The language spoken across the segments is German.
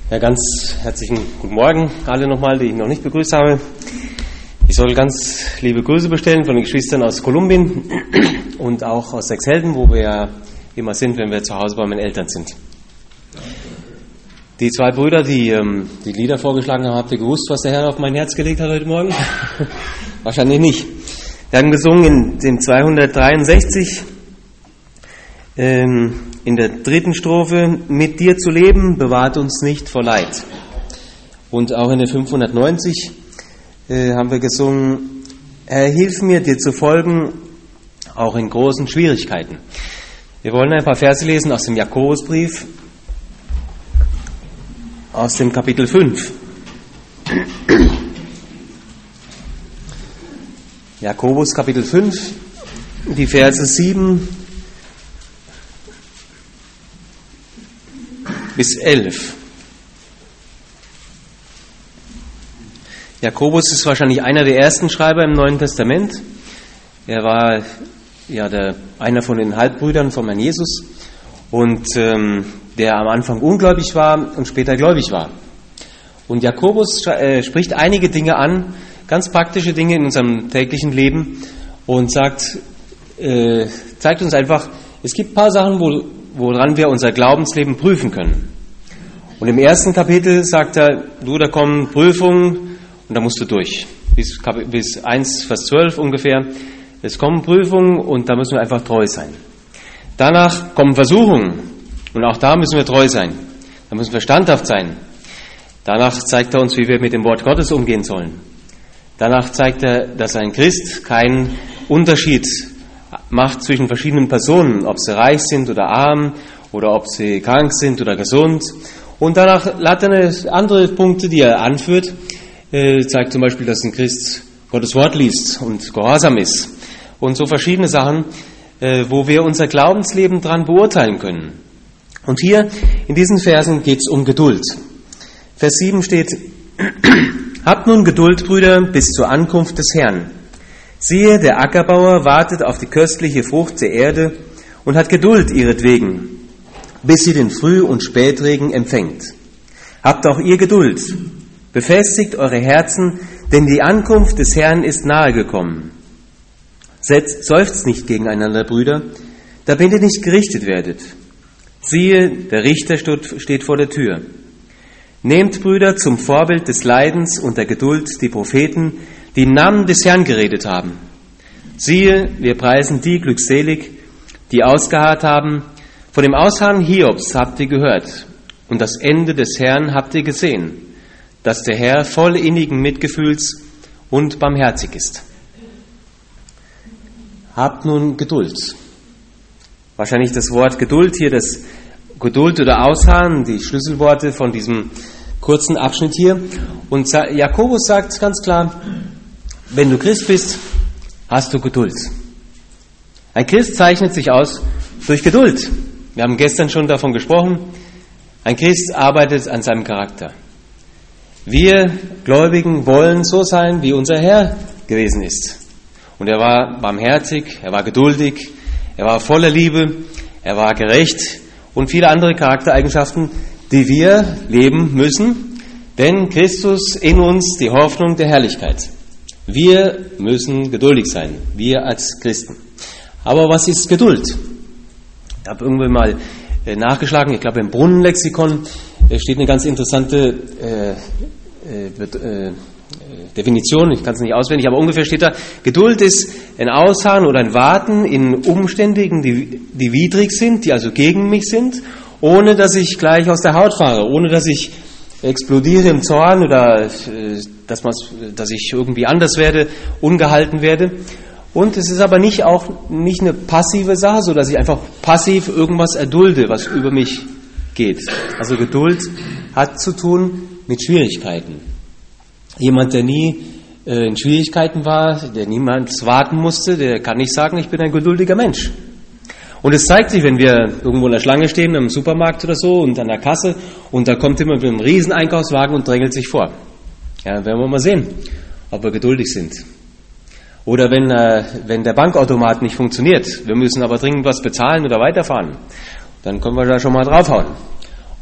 Ja, ganz herzlichen guten Morgen alle nochmal, die ich noch nicht begrüßt habe. Ich soll ganz liebe Grüße bestellen von den Geschwistern aus Kolumbien und auch aus Sechshelden, wo wir ja immer sind, wenn wir zu Hause bei meinen Eltern sind. Die zwei Brüder, die die Lieder vorgeschlagen haben, habt ihr gewusst, was der Herr auf mein Herz gelegt hat heute Morgen? Wahrscheinlich nicht. Wir haben gesungen in dem 263 in der dritten Strophe: Mit dir zu leben, bewahrt uns nicht vor Leid. Und auch in der 590 haben wir gesungen: Herr, hilf mir, dir zu folgen, auch in großen Schwierigkeiten. Wir wollen ein paar Verse lesen aus dem Jakobusbrief, aus dem Kapitel 5. Jakobus Kapitel 5, die Verse 7 bis 11. Jakobus ist wahrscheinlich einer der ersten Schreiber im Neuen Testament. Er war ja einer von den Halbbrüdern von Herrn Jesus und der am Anfang ungläubig war und später gläubig war. Und Jakobus spricht einige Dinge an, ganz praktische Dinge in unserem täglichen Leben und zeigt uns einfach, es gibt ein paar Sachen, woran wir unser Glaubensleben prüfen können. Und im ersten Kapitel sagt er, da kommen Prüfungen und da musst du durch. Bis 1, Vers 12 ungefähr. Es kommen Prüfungen und da müssen wir einfach treu sein. Danach kommen Versuchungen und auch da müssen wir treu sein. Da müssen wir standhaft sein. Danach zeigt er uns, wie wir mit dem Wort Gottes umgehen sollen. Danach zeigt er, dass ein Christ keinen Unterschied macht zwischen verschiedenen Personen, ob sie reich sind oder arm oder ob sie krank sind oder gesund. Und danach hat er andere Punkte, die er anführt. Zeigt zum Beispiel, dass ein Christ Gottes Wort liest und gehorsam ist. Und so verschiedene Sachen, wo wir unser Glaubensleben dran beurteilen können. Und hier in diesen Versen geht es um Geduld. Vers 7 steht: Habt nun Geduld, Brüder, bis zur Ankunft des Herrn. Siehe, der Ackerbauer wartet auf die köstliche Frucht der Erde und hat Geduld ihretwegen, bis sie den Früh- und Spätregen empfängt. Habt auch ihr Geduld, befestigt eure Herzen, denn die Ankunft des Herrn ist nahe gekommen. Seufzt nicht gegeneinander, Brüder, damit ihr nicht gerichtet werdet. Siehe, der Richter steht vor der Tür. Nehmt, Brüder, zum Vorbild des Leidens und der Geduld die Propheten, die im Namen des Herrn geredet haben. Siehe, wir preisen die glückselig, die ausgeharrt haben. Von dem Ausharren Hiobs habt ihr gehört, und das Ende des Herrn habt ihr gesehen, dass der Herr voll innigen Mitgefühls und barmherzig ist. Habt nun Geduld. Wahrscheinlich das Wort Geduld hier, das Geduld oder Ausharren, die Schlüsselworte von diesem kurzen Abschnitt hier. Und Jakobus sagt ganz klar, wenn du Christ bist, hast du Geduld. Ein Christ zeichnet sich aus durch Geduld. Wir haben gestern schon davon gesprochen. Ein Christ arbeitet an seinem Charakter. Wir Gläubigen wollen so sein, wie unser Herr gewesen ist. Und er war barmherzig, er war geduldig, er war voller Liebe, er war gerecht und viele andere Charaktereigenschaften, die wir leben müssen, denn Christus in uns die Hoffnung der Herrlichkeit. Wir müssen geduldig sein, wir als Christen. Aber was ist Geduld? Ich habe irgendwann mal nachgeschlagen, ich glaube im Brunnenlexikon steht eine ganz interessante Definition, ich kann es nicht auswendig, aber ungefähr steht da: Geduld ist ein Ausharren oder ein Warten in Umständen, die widrig sind, die also gegen mich sind, ohne dass ich gleich aus der Haut fahre, ohne dass ich explodiere im Zorn oder dass ich irgendwie anders werde, ungehalten werde. Und es ist aber nicht eine passive Sache, so dass ich einfach passiv irgendwas erdulde, was über mich geht. Also Geduld hat zu tun mit Schwierigkeiten. Jemand, der nie in Schwierigkeiten war, der niemals warten musste, der kann nicht sagen, ich bin ein geduldiger Mensch. Und es zeigt sich, wenn wir irgendwo in der Schlange stehen, im Supermarkt oder so und an der Kasse, und da kommt jemand mit einem riesen Einkaufswagen und drängelt sich vor. Ja, werden wir mal sehen, ob wir geduldig sind. Oder wenn der Bankautomat nicht funktioniert, wir müssen aber dringend was bezahlen oder weiterfahren, dann können wir da schon mal draufhauen.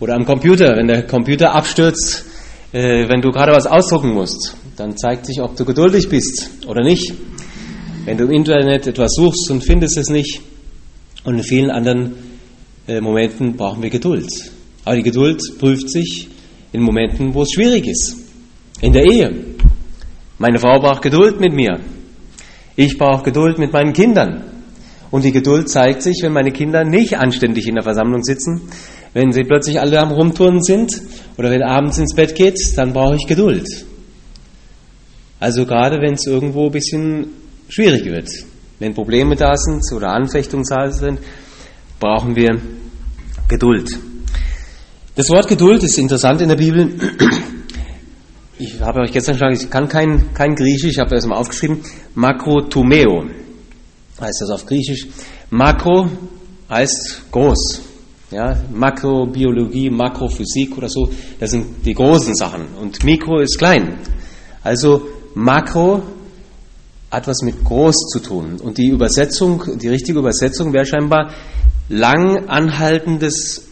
Oder am Computer, wenn der Computer abstürzt, wenn du gerade was ausdrucken musst, dann zeigt sich, ob du geduldig bist oder nicht. Wenn du im Internet etwas suchst und findest es nicht. Und in vielen anderen Momenten brauchen wir Geduld. Aber die Geduld prüft sich in Momenten, wo es schwierig ist. In der Ehe. Meine Frau braucht Geduld mit mir. Ich brauche Geduld mit meinen Kindern. Und die Geduld zeigt sich, wenn meine Kinder nicht anständig in der Versammlung sitzen, wenn sie plötzlich alle am Rumturnen sind oder wenn abends ins Bett geht, dann brauche ich Geduld. Also gerade wenn es irgendwo ein bisschen schwierig wird, wenn Probleme da sind oder Anfechtungen da sind, brauchen wir Geduld. Das Wort Geduld ist interessant in der Bibel. Ich habe euch gestern gesagt, ich kann kein Griechisch, ich habe das mal aufgeschrieben. Makrotumeo heißt das auf Griechisch. Makro heißt groß. Ja, Makrobiologie, Makrophysik oder so, das sind die großen Sachen. Und Mikro ist klein. Also Makro hat was mit groß zu tun. Und die richtige Übersetzung wäre scheinbar lang anhaltende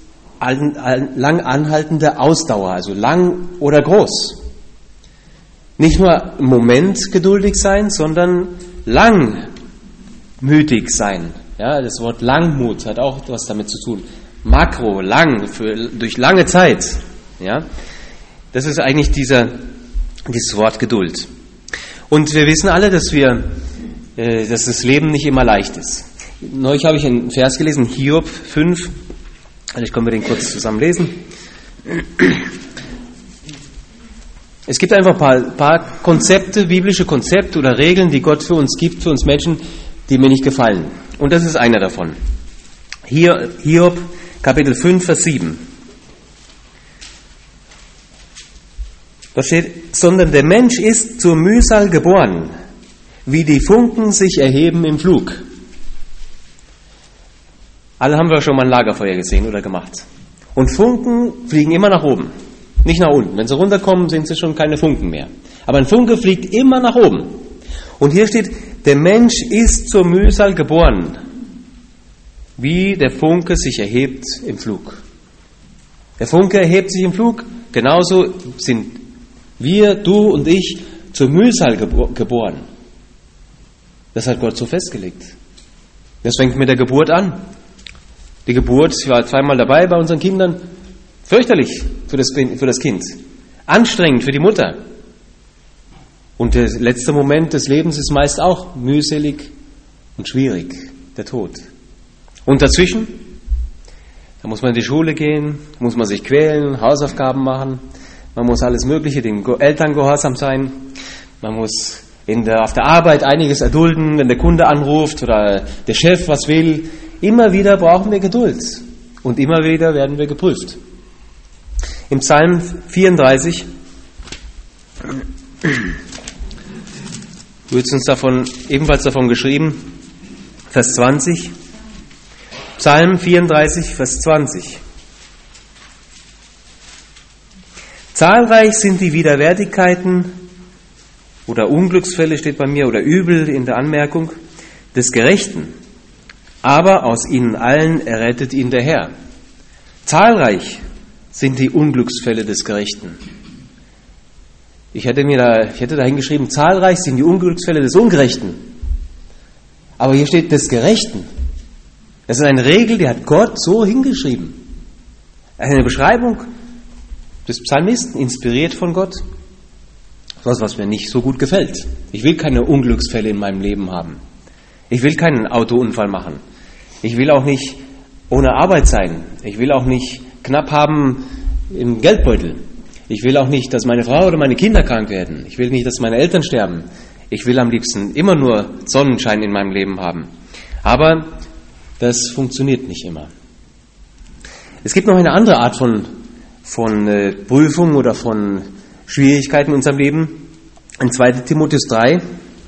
Ausdauer, also lang oder groß. Nicht nur im Moment geduldig sein, sondern langmütig sein. Ja, das Wort Langmut hat auch etwas damit zu tun. Makro, lang, durch lange Zeit. Ja, das ist eigentlich dieses Wort Geduld. Und wir wissen alle, dass das Leben nicht immer leicht ist. Neulich habe ich einen Vers gelesen, Hiob 5. Vielleicht können wir den kurz zusammen lesen. Es gibt einfach ein paar Konzepte, biblische Konzepte oder Regeln, die Gott für uns gibt, für uns Menschen, die mir nicht gefallen. Und das ist einer davon. Hiob, Kapitel 5, Vers 7. Da steht, sondern der Mensch ist zur Mühsal geboren, wie die Funken sich erheben im Flug. Alle haben wir schon mal ein Lagerfeuer gesehen oder gemacht. Und Funken fliegen immer nach oben, nicht nach unten. Wenn sie runterkommen, sind sie schon keine Funken mehr. Aber ein Funke fliegt immer nach oben. Und hier steht, der Mensch ist zur Mühsal geboren, wie der Funke sich erhebt im Flug. Der Funke erhebt sich im Flug, genauso sind wir, du und ich, zur Mühsal geboren. Das hat Gott so festgelegt. Das fängt mit der Geburt an. Die Geburt, ich war zweimal dabei bei unseren Kindern, fürchterlich für das Kind, anstrengend für die Mutter. Und der letzte Moment des Lebens ist meist auch mühselig und schwierig, der Tod. Und dazwischen, da muss man in die Schule gehen, muss man sich quälen, Hausaufgaben machen, man muss alles Mögliche, den Eltern gehorsam sein, man muss auf der Arbeit einiges erdulden, wenn der Kunde anruft oder der Chef was will. Immer wieder brauchen wir Geduld und immer wieder werden wir geprüft. Im Psalm 34 wird uns ebenfalls davon geschrieben, Vers 20, Psalm 34, Vers 20. Zahlreich sind die Widerwärtigkeiten oder Unglücksfälle steht bei mir oder Übel in der Anmerkung des Gerechten, aber aus ihnen allen errettet ihn der Herr. Zahlreich sind die Unglücksfälle des Gerechten. Ich hätte da hingeschrieben, zahlreich sind die Unglücksfälle des Ungerechten. Aber hier steht des Gerechten. Das ist eine Regel, die hat Gott so hingeschrieben. Eine Beschreibung des Psalmisten, inspiriert von Gott. Was mir nicht so gut gefällt. Ich will keine Unglücksfälle in meinem Leben haben. Ich will keinen Autounfall machen. Ich will auch nicht ohne Arbeit sein. Ich will auch nicht knapp haben im Geldbeutel. Ich will auch nicht, dass meine Frau oder meine Kinder krank werden. Ich will nicht, dass meine Eltern sterben. Ich will am liebsten immer nur Sonnenschein in meinem Leben haben. Aber das funktioniert nicht immer. Es gibt noch eine andere Art von Prüfung oder von Schwierigkeiten in unserem Leben. In 2. Timotheus 3.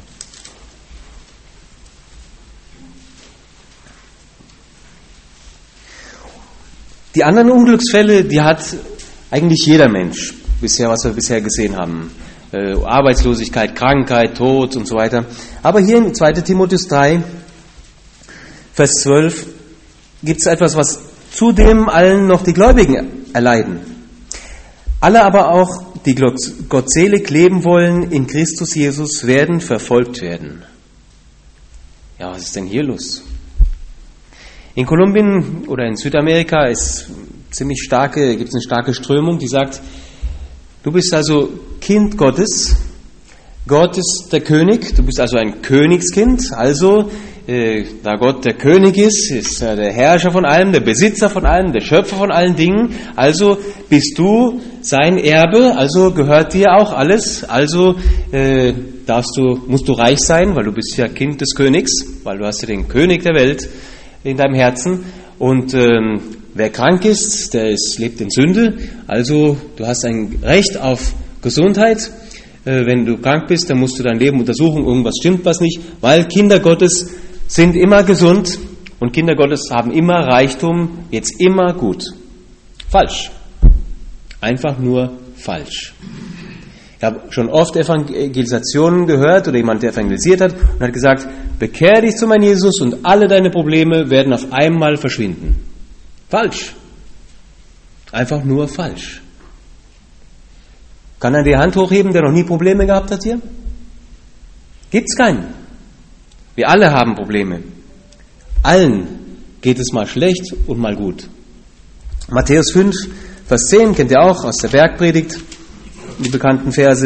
Die anderen Unglücksfälle, die hat eigentlich jeder Mensch, was wir bisher gesehen haben. Arbeitslosigkeit, Krankheit, Tod und so weiter. Aber hier in 2. Timotheus 3, Vers 12, gibt es etwas, was zudem allen noch die Gläubigen erleiden. Alle aber auch, die gottselig leben wollen in Christus Jesus, werden verfolgt werden. Ja, was ist denn hier los? In Kolumbien oder in Südamerika gibt es eine starke Strömung, die sagt, du bist also Kind Gottes, Gott ist der König, du bist also ein Königskind, also da Gott der König ist er der Herrscher von allem, der Besitzer von allem, der Schöpfer von allen Dingen, also bist du sein Erbe, also gehört dir auch alles, also musst du reich sein, weil du bist ja Kind des Königs, weil du hast ja den König der Welt in deinem Herzen und wer krank ist, lebt in Sünde, also du hast ein Recht auf Gesundheit. Wenn du krank bist, dann musst du dein Leben untersuchen, irgendwas stimmt was nicht, weil Kinder Gottes sind immer gesund und Kinder Gottes haben immer Reichtum, jetzt immer gut. Falsch. Einfach nur falsch. Ich habe schon oft Evangelisationen gehört oder jemand, der evangelisiert hat und hat gesagt, bekehr dich zu meinem Jesus und alle deine Probleme werden auf einmal verschwinden. Falsch. Einfach nur falsch. Kann er die Hand hochheben, der noch nie Probleme gehabt hat hier? Gibt's keinen. Wir alle haben Probleme. Allen geht es mal schlecht und mal gut. Matthäus 5, Vers 10 kennt ihr auch aus der Bergpredigt, die bekannten Verse.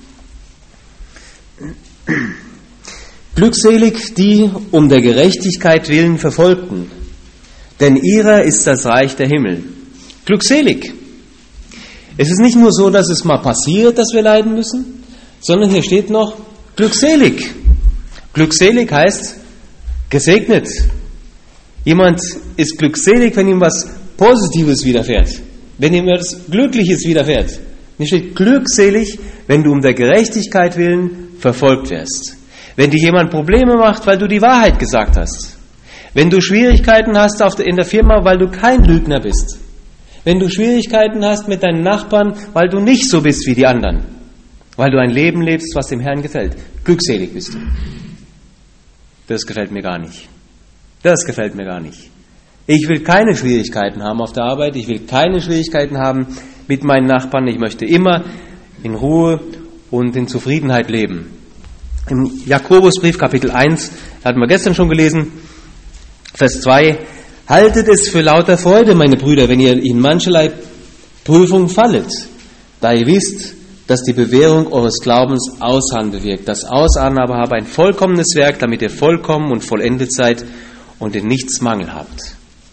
Glückselig die um der Gerechtigkeit willen Verfolgten, denn ihrer ist das Reich der Himmel. Glückselig. Es ist nicht nur so, dass es mal passiert, dass wir leiden müssen, sondern hier steht noch glückselig. Glückselig heißt gesegnet. Jemand ist glückselig, wenn ihm was Positives widerfährt, wenn ihm etwas Glückliches widerfährt. Hier steht glückselig, wenn du um der Gerechtigkeit willen verfolgt wirst. Wenn dir jemand Probleme macht, weil du die Wahrheit gesagt hast. Wenn du Schwierigkeiten hast in der Firma, weil du kein Lügner bist. Wenn du Schwierigkeiten hast mit deinen Nachbarn, weil du nicht so bist wie die anderen. Weil du ein Leben lebst, was dem Herrn gefällt. Glückselig bist du. Das gefällt mir gar nicht. Das gefällt mir gar nicht. Ich will keine Schwierigkeiten haben auf der Arbeit. Ich will keine Schwierigkeiten haben mit meinen Nachbarn. Ich möchte immer in Ruhe und in Zufriedenheit leben. Im Jakobusbrief, Kapitel 1, hatten wir gestern schon gelesen, Vers 2, haltet es für lauter Freude, meine Brüder, wenn ihr in mancherlei Prüfung fallet, da ihr wisst, dass die Bewährung eures Glaubens Ausharren bewirkt. Das Ausharren aber habe ein vollkommenes Werk, damit ihr vollkommen und vollendet seid und in nichts Mangel habt.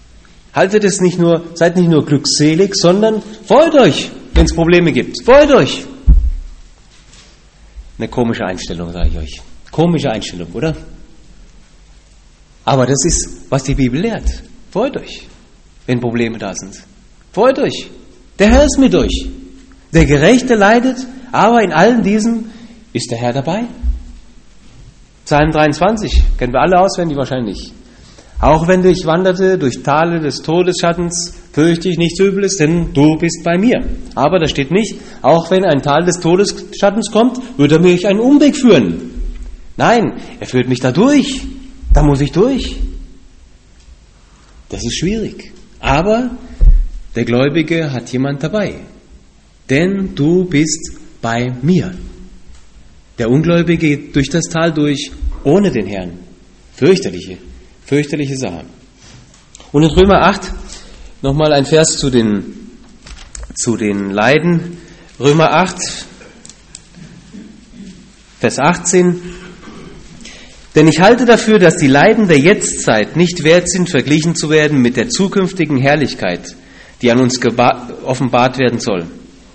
Seid nicht nur glückselig, sondern freut euch, wenn es Probleme gibt. Freut euch. Eine komische Einstellung, sage ich euch. Komische Einstellung, oder? Aber das ist, was die Bibel lehrt. Freut euch, wenn Probleme da sind. Freut euch. Der Herr ist mit euch. Der Gerechte leidet, aber in allem diesem ist der Herr dabei. Psalm 23, kennen wir alle auswendig wahrscheinlich. Auch wenn ich wanderte durch Tale des Todesschattens, fürchte ich nichts Übles, denn du bist bei mir. Aber da steht nicht, auch wenn ein Tal des Todesschattens kommt, wird er mich einen Umweg führen. Nein, er führt mich da durch. Da muss ich durch. Das ist schwierig. Aber der Gläubige hat jemand dabei. Denn du bist bei mir. Der Ungläubige geht durch das Tal durch, ohne den Herrn. Fürchterliche Sache. Und in Römer 8 nochmal ein Vers zu den Leiden. Römer 8, Vers 18. Denn ich halte dafür, dass die Leiden der Jetztzeit nicht wert sind, verglichen zu werden mit der zukünftigen Herrlichkeit, die an uns offenbart werden soll.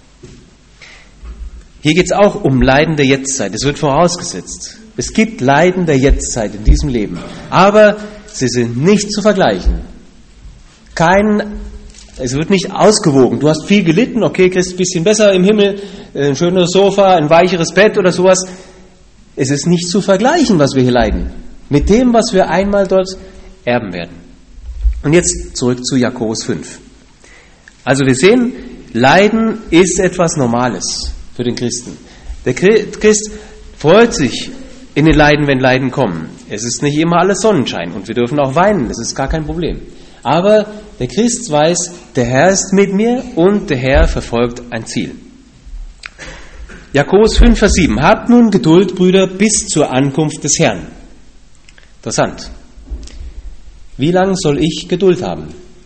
Hier geht es auch um Leiden der Jetztzeit. Es wird vorausgesetzt. Es gibt Leiden der Jetztzeit in diesem Leben. Aber sie sind nicht zu vergleichen. Es wird nicht ausgewogen. Du hast viel gelitten, okay, kriegst ein bisschen besser im Himmel, ein schöneres Sofa, ein weicheres Bett oder sowas. Es ist nicht zu vergleichen, was wir hier leiden, mit dem, was wir einmal dort erben werden. Und jetzt zurück zu Jakobus 5. Also wir sehen, Leiden ist etwas Normales für den Christen. Der Christ freut sich in den Leiden, wenn Leiden kommen. Es ist nicht immer alles Sonnenschein und wir dürfen auch weinen, das ist gar kein Problem. Aber Der Christ weiß, der Herr ist mit mir und der Herr verfolgt ein Ziel. Jakobus 5, Vers 7. Habt nun Geduld, Brüder, bis zur Ankunft des Herrn. Interessant. Wie lange soll ich Geduld haben?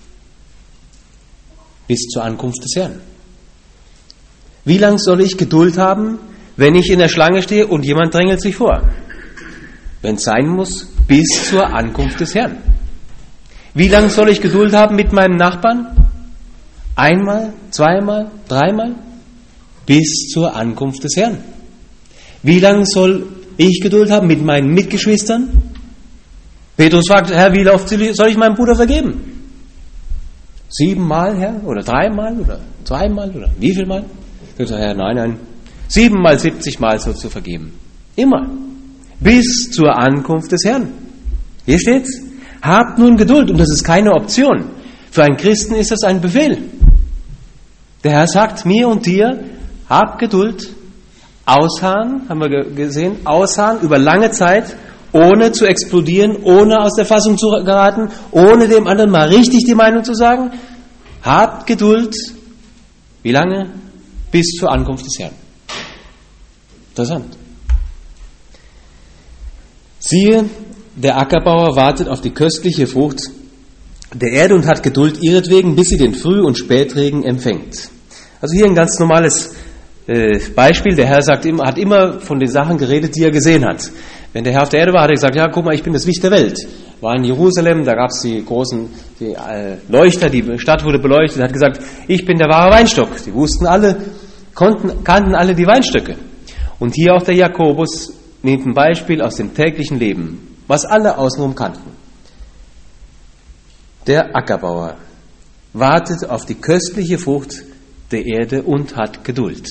Bis zur Ankunft des Herrn. Wie lange soll ich Geduld haben, wenn ich in der Schlange stehe und jemand drängelt sich vor? Wenn es sein muss, bis zur Ankunft des Herrn. Wie lange soll ich Geduld haben mit meinem Nachbarn? Einmal, zweimal, dreimal? Bis zur Ankunft des Herrn. Wie lange soll ich Geduld haben mit meinen Mitgeschwistern? Petrus fragt, Herr, wie oft soll ich meinem Bruder vergeben? 7-mal, Herr? Oder 3-mal? Oder 2-mal? Oder wie viel Mal? Petrus sagt, Herr, nein. 7-mal, 70-mal sollst du vergeben. Immer. Bis zur Ankunft des Herrn. Hier steht's. Habt nun Geduld. Und das ist keine Option. Für einen Christen ist das ein Befehl. Der Herr sagt mir und dir, habt Geduld, ausharren, haben wir gesehen, ausharren über lange Zeit, ohne zu explodieren, ohne aus der Fassung zu geraten, ohne dem anderen mal richtig die Meinung zu sagen. Habt Geduld. Wie lange? Bis zur Ankunft des Herrn. Interessant. Siehe, der Ackerbauer wartet auf die köstliche Frucht der Erde und hat Geduld ihretwegen, bis sie den Früh- und Spätregen empfängt. Also hier ein ganz normales Beispiel. Der Herr hat immer von den Sachen geredet, die er gesehen hat. Wenn der Herr auf der Erde war, hat er gesagt, ja, guck mal, ich bin das Licht der Welt. War in Jerusalem, da gab es die großen Leuchter, die Stadt wurde beleuchtet, hat gesagt, ich bin der wahre Weinstock. Die wussten alle, kannten alle die Weinstöcke. Und hier auch der Jakobus nimmt ein Beispiel aus dem täglichen Leben, was alle außenrum kannten. Der Ackerbauer wartet auf die köstliche Frucht der Erde und hat Geduld.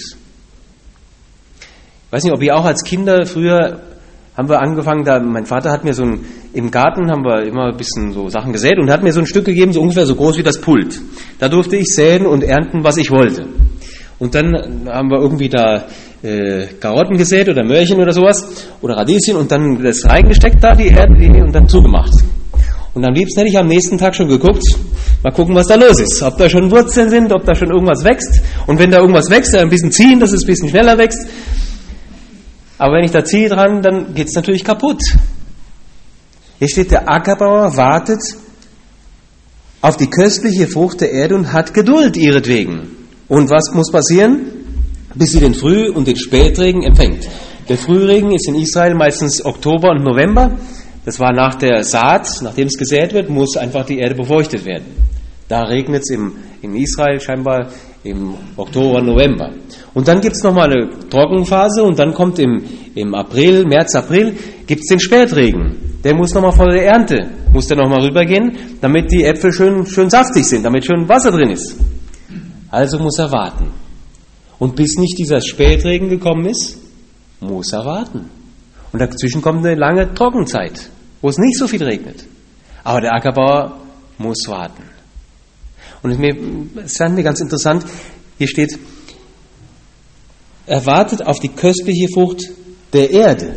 Ich weiß nicht, ob ihr auch als Kinder früher haben wir angefangen, mein Vater hat mir im Garten haben wir immer ein bisschen so Sachen gesät und hat mir so ein Stück gegeben, so ungefähr so groß wie das Pult. Da durfte ich säen und ernten, was ich wollte. Und dann haben wir irgendwie da Karotten gesät oder Möhrchen oder sowas oder Radieschen und dann das reingesteckt da, die Erde, und dann zugemacht. Und am liebsten hätte ich am nächsten Tag schon geguckt, mal gucken, was da los ist. Ob da schon Wurzeln sind, ob da schon irgendwas wächst. Und wenn da irgendwas wächst, ein bisschen ziehen, dass es ein bisschen schneller wächst. Aber wenn ich da ziehe dran, dann geht es natürlich kaputt. Hier steht, der Ackerbauer wartet auf die köstliche Frucht der Erde und hat Geduld ihretwegen. Und was muss passieren? Bis sie den Früh- und den Spätregen empfängt. Der Frühregen ist in Israel meistens Oktober und November. Das war nach der Saat, nachdem es gesät wird, muss einfach die Erde befeuchtet werden. Da regnet es in Israel scheinbar im Oktober, November. Und dann gibt es nochmal eine Trockenphase und dann kommt im April, März, April, gibt es den Spätregen. Der muss nochmal vor der Ernte, muss der nochmal rübergehen, damit die Äpfel schön saftig sind, damit schön Wasser drin ist. Also muss er warten. Und bis nicht dieser Spätregen gekommen ist, muss er warten. Und dazwischen kommt eine lange Trockenzeit, wo es nicht so viel regnet. Aber der Ackerbauer muss warten. Und es ist mir ganz interessant, hier steht, er wartet auf die köstliche Frucht der Erde.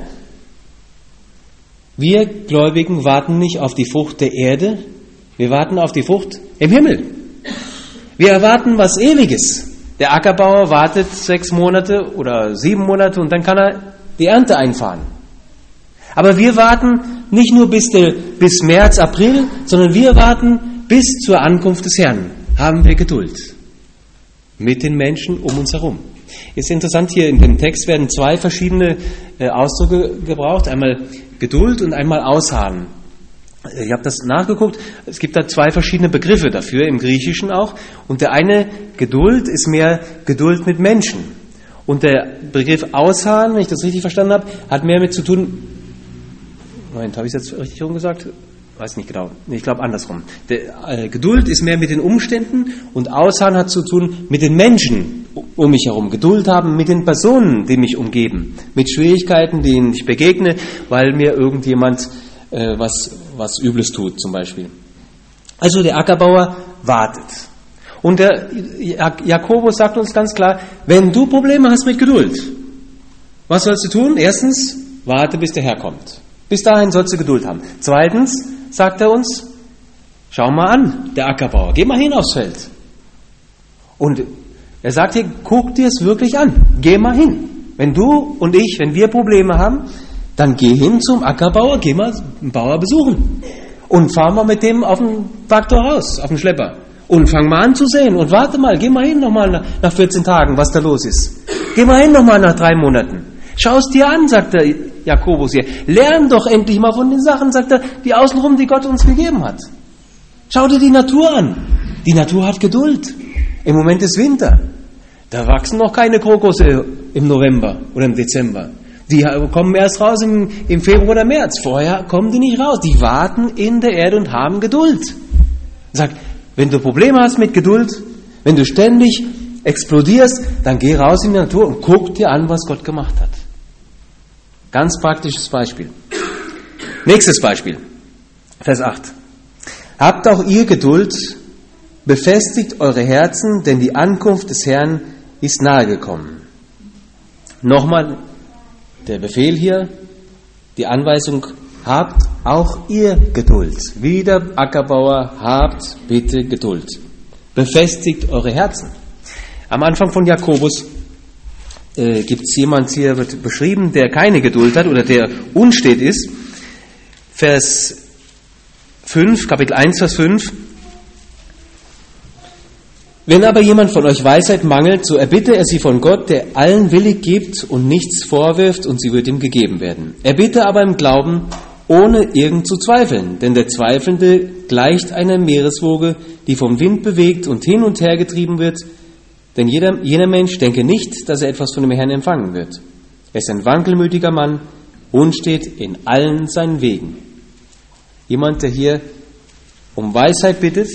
Wir Gläubigen warten nicht auf die Frucht der Erde, wir warten auf die Frucht im Himmel. Wir erwarten was Ewiges. Der Ackerbauer wartet 6 Monate oder 7 Monate und dann kann er die Ernte einfahren. Aber wir warten nicht nur bis März, April, sondern wir warten bis zur Ankunft des Herrn. Haben wir Geduld mit den Menschen um uns herum. Ist interessant, hier in dem Text werden 2 verschiedene Ausdrücke gebraucht. Einmal Geduld und einmal Ausharren. Ich habe das nachgeguckt. Es gibt da 2 verschiedene Begriffe dafür, im Griechischen auch. Und der eine, Geduld, ist mehr Geduld mit Menschen. Und der Begriff Ausharren, wenn ich das richtig verstanden habe, hat mehr mit zu tun. Moment, habe ich es jetzt richtig rumgesagt? Weiß nicht genau. Ich glaube andersrum. Geduld ist mehr mit den Umständen und Ausharren hat zu tun mit den Menschen um mich herum. Geduld haben mit den Personen, die mich umgeben. Mit Schwierigkeiten, denen ich begegne, weil mir irgendjemand was Übles tut zum Beispiel. Also der Ackerbauer wartet. Und der Jakobus sagt uns ganz klar, wenn du Probleme hast mit Geduld, was sollst du tun? Erstens, warte bis der Herr kommt. Bis dahin sollst du Geduld haben. Zweitens, sagt er uns, Schau mal an, der Ackerbauer, geh mal hin aufs Feld. Und er sagt hier, guck dir es wirklich an, geh mal hin. Wenn du und ich, wenn wir Probleme haben, dann geh hin zum Ackerbauer, geh mal einen Bauer besuchen. Und fahr mal mit dem auf den Traktor raus, auf den Schlepper. Und fang mal an zu sehen und warte mal, geh mal hin nochmal nach 14 Tagen, was da los ist. Geh mal hin nochmal nach 3 Monaten. Schau es dir an, sagt der Jakobus hier. Lern doch endlich mal von den Sachen, sagt er, die außenrum, die Gott uns gegeben hat. Schau dir die Natur an. Die Natur hat Geduld. Im Moment ist Winter. Da wachsen noch keine Krokusse im November oder im Dezember. Die kommen erst raus im Februar oder März. Vorher kommen die nicht raus. Die warten in der Erde und haben Geduld. Sag, wenn du Probleme hast mit Geduld, wenn du ständig explodierst, dann geh raus in die Natur und guck dir an, was Gott gemacht hat. Ganz praktisches Beispiel. Nächstes Beispiel. Vers 8. Habt auch ihr Geduld, befestigt eure Herzen, denn die Ankunft des Herrn ist nahe gekommen. Nochmal der Befehl hier, die Anweisung, habt auch ihr Geduld. Wie der Ackerbauer, habt bitte Geduld. Befestigt eure Herzen. Am Anfang von Jakobus gibt es jemand hier, wird beschrieben, der keine Geduld hat oder der unstet ist. Vers 5, Kapitel 1, Vers 5. Wenn aber jemand von euch Weisheit mangelt, so erbitte er sie von Gott, der allen willig gibt und nichts vorwirft, und sie wird ihm gegeben werden. Erbitte aber im Glauben, ohne irgend zu zweifeln, denn der Zweifelnde gleicht einer Meereswoge, die vom Wind bewegt und hin und her getrieben wird. Denn jener Mensch denke nicht, dass er etwas von dem Herrn empfangen wird. Er ist ein wankelmütiger Mann, unstet in allen seinen Wegen. Jemand, der hier um Weisheit bittet,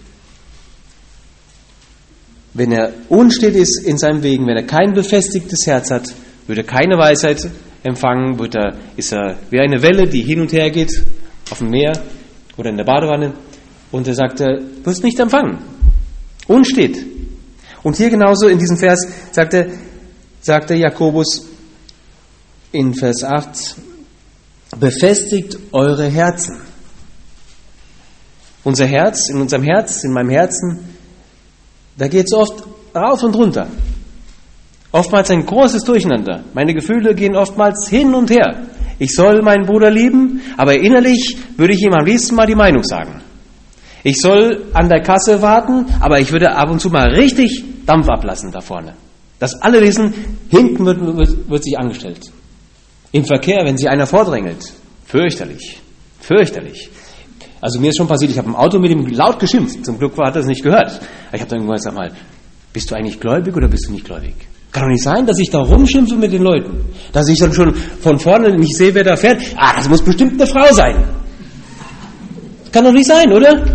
wenn er unstet ist in seinen Wegen, wenn er kein befestigtes Herz hat, wird er keine Weisheit empfangen, ist er wie eine Welle, die hin und her geht auf dem Meer oder in der Badewanne, und er sagt, du wirst nicht empfangen. Unstet. Und hier genauso in diesem Vers sagt der Jakobus in Vers 8, befestigt eure Herzen. Unser Herz, in unserem Herz, in meinem Herzen, da geht es oft rauf und runter. Oftmals ein großes Durcheinander. Meine Gefühle gehen oftmals hin und her. Ich soll meinen Bruder lieben, aber innerlich würde ich ihm am liebsten mal die Meinung sagen. Ich soll an der Kasse warten, aber ich würde ab und zu mal richtig Dampf ablassen da vorne. Dass alle wissen, hinten wird sich angestellt. Im Verkehr, wenn sich einer vordrängelt. Fürchterlich. Fürchterlich. Also mir ist schon passiert, ich habe im Auto mit ihm laut geschimpft. Zum Glück hat er es nicht gehört. Ich habe dann irgendwann gesagt, mal, bist du eigentlich gläubig oder bist du nicht gläubig? Kann doch nicht sein, dass ich da rumschimpfe mit den Leuten. Dass ich dann schon von vorne nicht sehe, wer da fährt. Das muss bestimmt eine Frau sein. Kann doch nicht sein, oder?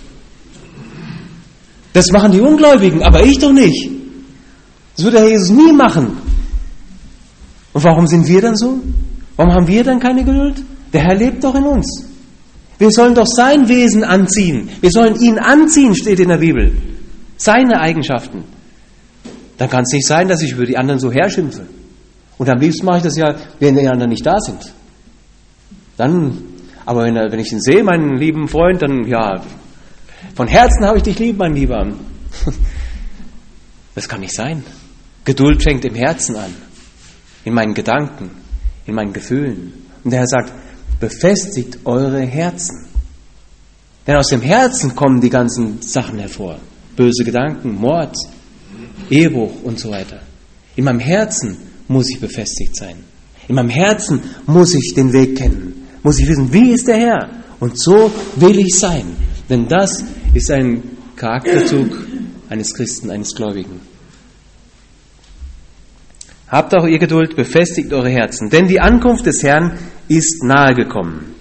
Das machen die Ungläubigen, aber ich doch nicht. Das würde Herr Jesus nie machen. Und warum sind wir dann so? Warum haben wir dann keine Geduld? Der Herr lebt doch in uns. Wir sollen doch sein Wesen anziehen. Wir sollen ihn anziehen, steht in der Bibel. Seine Eigenschaften. Dann kann es nicht sein, dass ich über die anderen so herschimpfe. Und am liebsten mache ich das ja, wenn die anderen nicht da sind. Aber wenn ich ihn sehe, meinen lieben Freund, dann ja, von Herzen habe ich dich lieb, mein Lieber. Das kann nicht sein. Geduld fängt im Herzen an. In meinen Gedanken, in meinen Gefühlen. Und der Herr sagt, befestigt eure Herzen. Denn aus dem Herzen kommen die ganzen Sachen hervor. Böse Gedanken, Mord, Ehebruch und so weiter. In meinem Herzen muss ich befestigt sein. In meinem Herzen muss ich den Weg kennen. Muss ich wissen, wie ist der Herr? Und so will ich sein. Denn das ist ein Charakterzug eines Christen, eines Gläubigen. Habt auch ihr Geduld, befestigt eure Herzen, denn die Ankunft des Herrn ist nahe gekommen.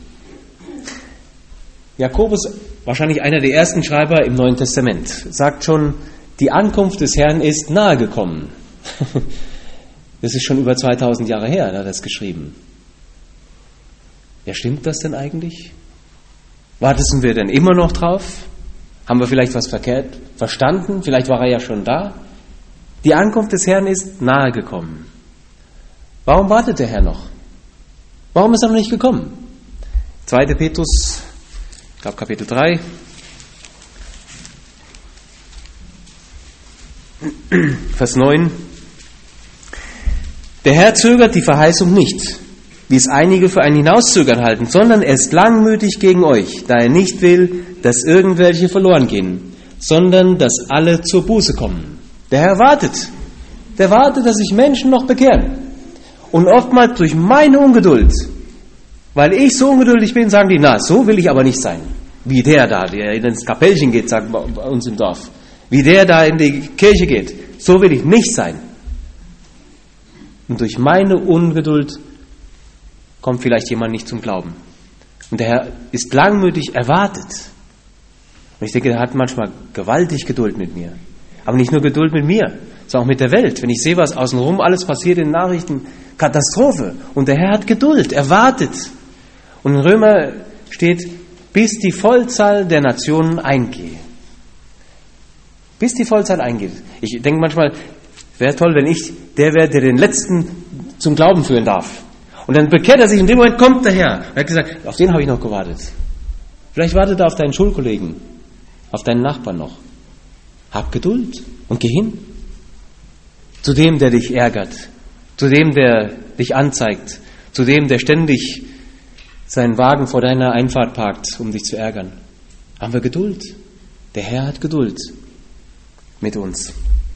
Jakobus, wahrscheinlich einer der ersten Schreiber im Neuen Testament, sagt schon, die Ankunft des Herrn ist nahe gekommen. Das ist schon über 2000 Jahre her, hat er das geschrieben. Ja, stimmt das denn eigentlich? Warten wir denn immer noch drauf? Haben wir vielleicht was verkehrt verstanden? Vielleicht war er ja schon da. Die Ankunft des Herrn ist nahe gekommen. Warum wartet der Herr noch? Warum ist er noch nicht gekommen? 2. Petrus, ich glaube Kapitel 3, Vers 9. Der Herr zögert die Verheißung nicht, wie es einige für ein Hinauszögern halten, sondern er ist langmütig gegen euch, da er nicht will, dass irgendwelche verloren gehen, sondern dass alle zur Buße kommen. Der Herr wartet. Der wartet, dass sich Menschen noch bekehren. Und oftmals durch meine Ungeduld, weil ich so ungeduldig bin, sagen die, na, so will ich aber nicht sein. Wie der da, der ins Kapellchen geht, sagt bei uns im Dorf. Wie der da in die Kirche geht. So will ich nicht sein. Und durch meine Ungeduld kommt vielleicht jemand nicht zum Glauben. Und der Herr ist langmütig, erwartet. Und ich denke, er hat manchmal gewaltig Geduld mit mir. Aber nicht nur Geduld mit mir, sondern auch mit der Welt. Wenn ich sehe, was außenrum alles passiert in den Nachrichten, Katastrophe. Und der Herr hat Geduld, er wartet. Und in Römer steht, bis die Vollzahl der Nationen eingeht. Bis die Vollzahl eingeht. Ich denke manchmal, wäre toll, wenn ich der wäre, der den Letzten zum Glauben führen darf. Und dann bekehrt er sich, in dem Moment kommt der Herr. Er hat gesagt, auf den habe ich noch gewartet. Vielleicht wartet er auf deinen Schulkollegen, auf deinen Nachbarn noch. Hab Geduld und geh hin. Zu dem, der dich ärgert. Zu dem, der dich anzeigt. Zu dem, der ständig seinen Wagen vor deiner Einfahrt parkt, um dich zu ärgern. Haben wir Geduld. Der Herr hat Geduld mit uns.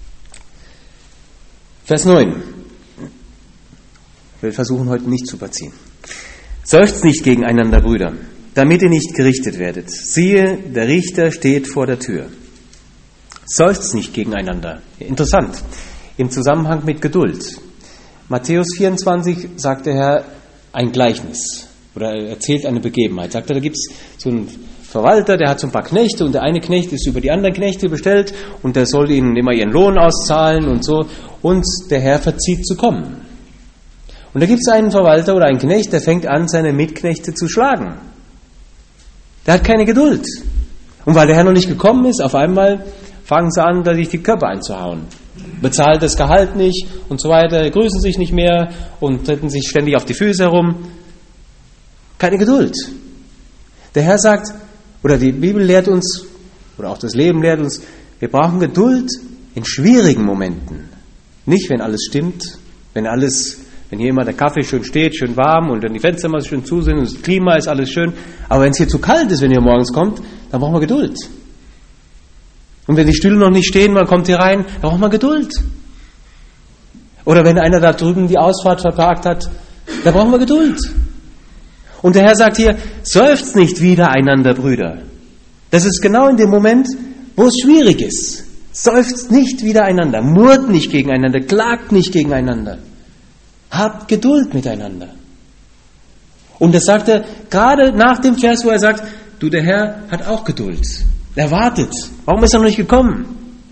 Vers 9. Ich will versuchen, heute nicht zu überziehen. Seufzt nicht gegeneinander, Brüder, damit ihr nicht gerichtet werdet. Siehe, der Richter steht vor der Tür. Seufzt nicht gegeneinander. Interessant. Im Zusammenhang mit Geduld. Matthäus 24 sagt der Herr ein Gleichnis. Oder er erzählt eine Begebenheit. Sagt er, da gibt es so einen Verwalter, der hat so ein paar Knechte und der eine Knecht ist über die anderen Knechte bestellt und der soll ihnen immer ihren Lohn auszahlen und so. Und der Herr verzieht zu kommen. Und da gibt es einen Verwalter oder einen Knecht, der fängt an, seine Mitknechte zu schlagen. Der hat keine Geduld. Und weil der Herr noch nicht gekommen ist, auf einmal fangen sie an, da sich die Köpfe einzuhauen. Bezahlt das Gehalt nicht und so weiter, grüßen sich nicht mehr und treten sich ständig auf die Füße herum. Keine Geduld. Der Herr sagt, oder die Bibel lehrt uns, oder auch das Leben lehrt uns, wir brauchen Geduld in schwierigen Momenten. Nicht, wenn alles stimmt, wenn hier immer der Kaffee schön steht, schön warm und wenn die Fenster mal schön zu sind und das Klima ist alles schön. Aber wenn es hier zu kalt ist, wenn ihr morgens kommt, dann brauchen wir Geduld. Und wenn die Stühle noch nicht stehen, man kommt hier rein, dann braucht man Geduld. Oder wenn einer da drüben die Ausfahrt verparkt hat, dann brauchen wir Geduld. Und der Herr sagt hier, seufzt nicht wider einander, Brüder. Das ist genau in dem Moment, wo es schwierig ist. Seufzt nicht wider einander, murrt nicht gegeneinander, klagt nicht gegeneinander. Habt Geduld miteinander. Und das sagt er gerade nach dem Vers, wo er sagt, du, der Herr hat auch Geduld. Er wartet. Warum ist er noch nicht gekommen?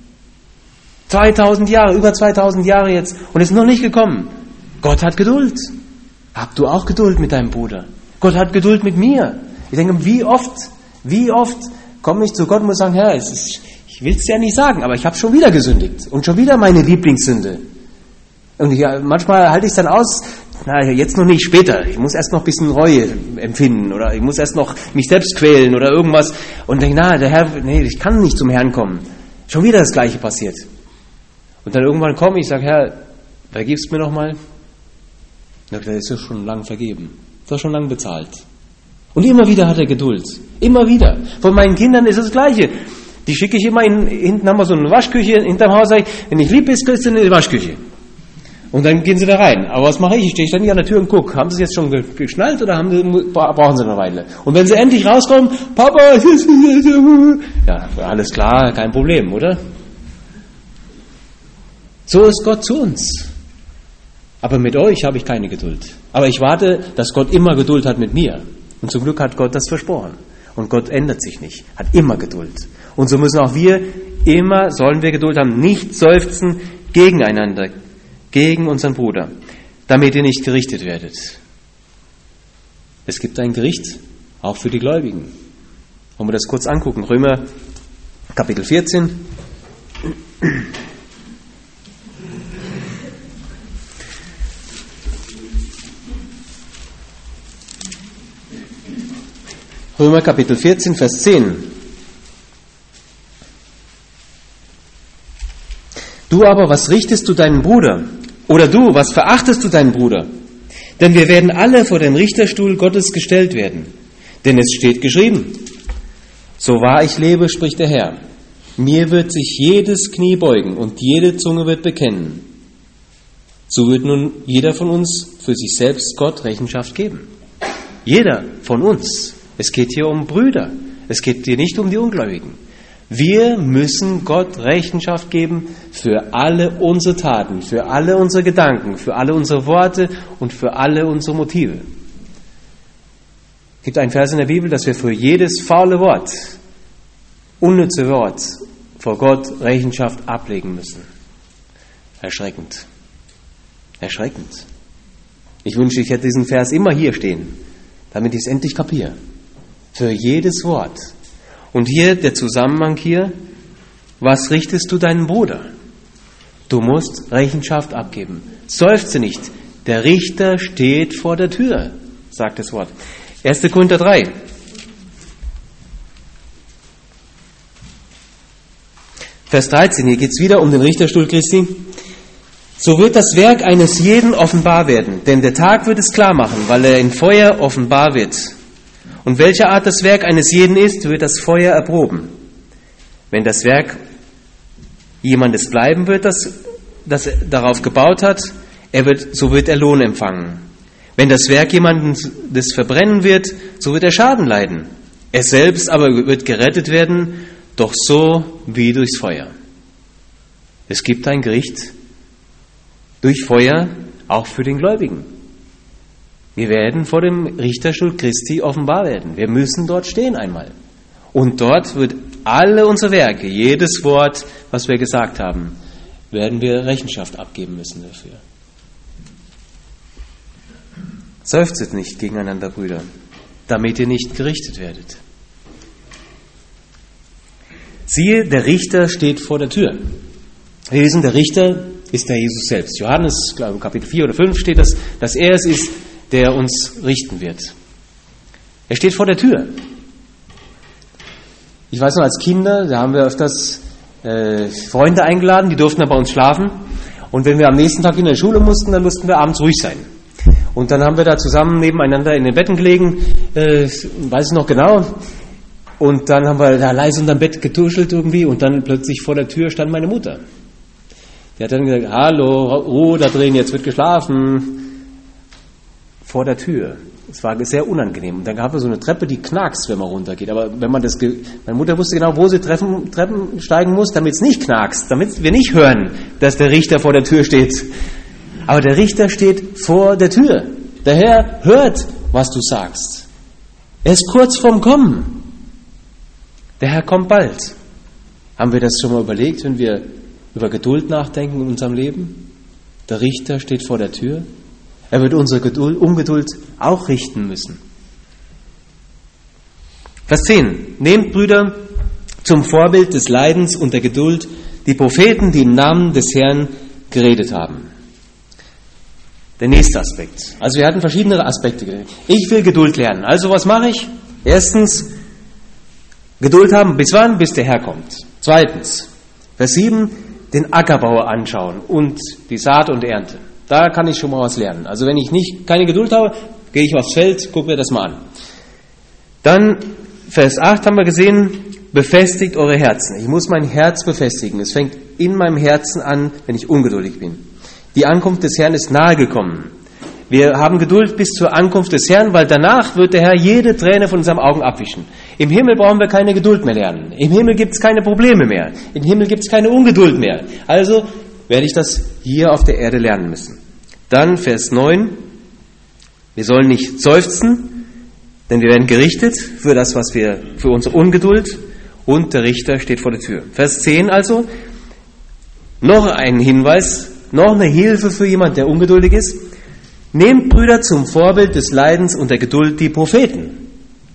2000 Jahre, über 2000 Jahre jetzt und ist noch nicht gekommen. Gott hat Geduld. Hab du auch Geduld mit deinem Bruder? Gott hat Geduld mit mir. Ich denke, wie oft komme ich zu Gott und muss sagen, Herr, ich will es ja nicht sagen, aber ich habe schon wieder gesündigt und schon wieder meine Lieblingssünde. Und manchmal halte ich es dann aus, jetzt noch nicht, später. Ich muss erst noch ein bisschen Reue empfinden oder ich muss erst noch mich selbst quälen oder irgendwas. Und denke, der Herr, ich kann nicht zum Herrn kommen. Schon wieder das Gleiche passiert. Und dann irgendwann komme ich, sage, Herr, vergibst mir noch mal? Das ist ja schon lang vergeben. Das ist schon lang bezahlt. Und immer wieder hat er Geduld. Immer wieder. Von meinen Kindern ist das Gleiche. Die schicke ich immer hinten haben wir so eine Waschküche hinterm Haus, sage ich, wenn ich lieb bist, kriegst du in die Waschküche. Und dann gehen sie da rein. Aber was mache ich? Ich stehe ständig an der Tür und gucke. Haben sie es jetzt schon geschnallt oder brauchen sie eine Weile? Und wenn sie endlich rauskommen, Papa, ja, alles klar, kein Problem, oder? So ist Gott zu uns. Aber mit euch habe ich keine Geduld. Aber ich warte, dass Gott immer Geduld hat mit mir. Und zum Glück hat Gott das versprochen. Und Gott ändert sich nicht, hat immer Geduld. Und so müssen auch wir sollen wir Geduld haben, nicht seufzen gegeneinander, gegen unseren Bruder, damit ihr nicht gerichtet werdet. Es gibt ein Gericht, auch für die Gläubigen. Wollen wir das kurz angucken? Römer Kapitel 14. Römer Kapitel 14, Vers 10. Du aber, was richtest du deinen Bruder? Oder du, was verachtest du deinen Bruder? Denn wir werden alle vor den Richterstuhl Gottes gestellt werden. Denn es steht geschrieben, so wahr ich lebe, spricht der Herr, mir wird sich jedes Knie beugen und jede Zunge wird bekennen. So wird nun jeder von uns für sich selbst Gott Rechenschaft geben. Jeder von uns. Es geht hier um Brüder. Es geht hier nicht um die Ungläubigen. Wir müssen Gott Rechenschaft geben für alle unsere Taten, für alle unsere Gedanken, für alle unsere Worte und für alle unsere Motive. Es gibt einen Vers in der Bibel, dass wir für jedes faule Wort, unnütze Wort vor Gott Rechenschaft ablegen müssen. Erschreckend. Erschreckend. Ich wünsche, ich hätte diesen Vers immer hier stehen, damit ich es endlich kapiere. Für jedes Wort. Und hier der Zusammenhang hier, was richtest du deinen Bruder? Du musst Rechenschaft abgeben. Seufze nicht, der Richter steht vor der Tür, sagt das Wort. 1. Korinther 3. Vers 13, hier geht es wieder um den Richterstuhl Christi. So wird das Werk eines jeden offenbar werden, denn der Tag wird es klar machen, weil er in Feuer offenbar wird. Und welche Art das Werk eines jeden ist, wird das Feuer erproben. Wenn das Werk jemandes bleiben wird, das er darauf gebaut hat, so wird er Lohn empfangen. Wenn das Werk jemandes verbrennen wird, so wird er Schaden leiden. Er selbst aber wird gerettet werden, doch so wie durchs Feuer. Es gibt ein Gericht durch Feuer, auch für den Gläubigen. Wir werden vor dem Richterstuhl Christi offenbar werden. Wir müssen dort stehen einmal. Und dort wird alle unsere Werke, jedes Wort, was wir gesagt haben, werden wir Rechenschaft abgeben müssen dafür. Seufzet nicht gegeneinander, Brüder, damit ihr nicht gerichtet werdet. Siehe, der Richter steht vor der Tür. Wir wissen, der Richter ist der Jesus selbst. Johannes, glaube Kapitel 4 oder 5 steht das, dass er es ist, der uns richten wird. Er steht vor der Tür. Ich weiß noch, als Kinder, da haben wir öfters Freunde eingeladen, die durften dann bei uns schlafen. Und wenn wir am nächsten Tag in der Schule mussten, dann mussten wir abends ruhig sein. Und dann haben wir da zusammen nebeneinander in den Betten gelegen, weiß ich noch genau. Und dann haben wir da leise unterm Bett getuschelt irgendwie und dann plötzlich vor der Tür stand meine Mutter. Die hat dann gesagt, hallo, Ruhe da drin, jetzt wird geschlafen. Vor der Tür. Es war sehr unangenehm. Und dann gab es so eine Treppe, die knackst, wenn man runtergeht. Aber wenn man meine Mutter wusste genau, wo sie Treppen steigen muss, damit es nicht knackst, damit wir nicht hören, dass der Richter vor der Tür steht. Aber der Richter steht vor der Tür. Der Herr hört, was du sagst. Er ist kurz vorm Kommen. Der Herr kommt bald. Haben wir das schon mal überlegt, wenn wir über Geduld nachdenken in unserem Leben? Der Richter steht vor der Tür. Er wird unsere Ungeduld auch richten müssen. Vers 10. Nehmt, Brüder, zum Vorbild des Leidens und der Geduld die Propheten, die im Namen des Herrn geredet haben. Der nächste Aspekt. Also wir hatten verschiedene Aspekte. Ich will Geduld lernen. Also was mache ich? Erstens, Geduld haben. Bis wann? Bis der Herr kommt. Zweitens, Vers 7, den Ackerbauer anschauen und die Saat und Ernte. Da kann ich schon mal was lernen. Also wenn ich keine Geduld habe, gehe ich aufs Feld, gucke mir das mal an. Dann Vers 8 haben wir gesehen, befestigt eure Herzen. Ich muss mein Herz befestigen. Es fängt in meinem Herzen an, wenn ich ungeduldig bin. Die Ankunft des Herrn ist nahe gekommen. Wir haben Geduld bis zur Ankunft des Herrn, weil danach wird der Herr jede Träne von unseren Augen abwischen. Im Himmel brauchen wir keine Geduld mehr lernen. Im Himmel gibt es keine Probleme mehr. Im Himmel gibt es keine Ungeduld mehr. Also werde ich das hier auf der Erde lernen müssen. Dann Vers 9. Wir sollen nicht seufzen, denn wir werden gerichtet für das, was wir, für unsere Ungeduld, und der Richter steht vor der Tür. Vers 10 also, noch ein Hinweis, noch eine Hilfe für jemand, der ungeduldig ist. Nehmt, Brüder, zum Vorbild des Leidens und der Geduld die Propheten.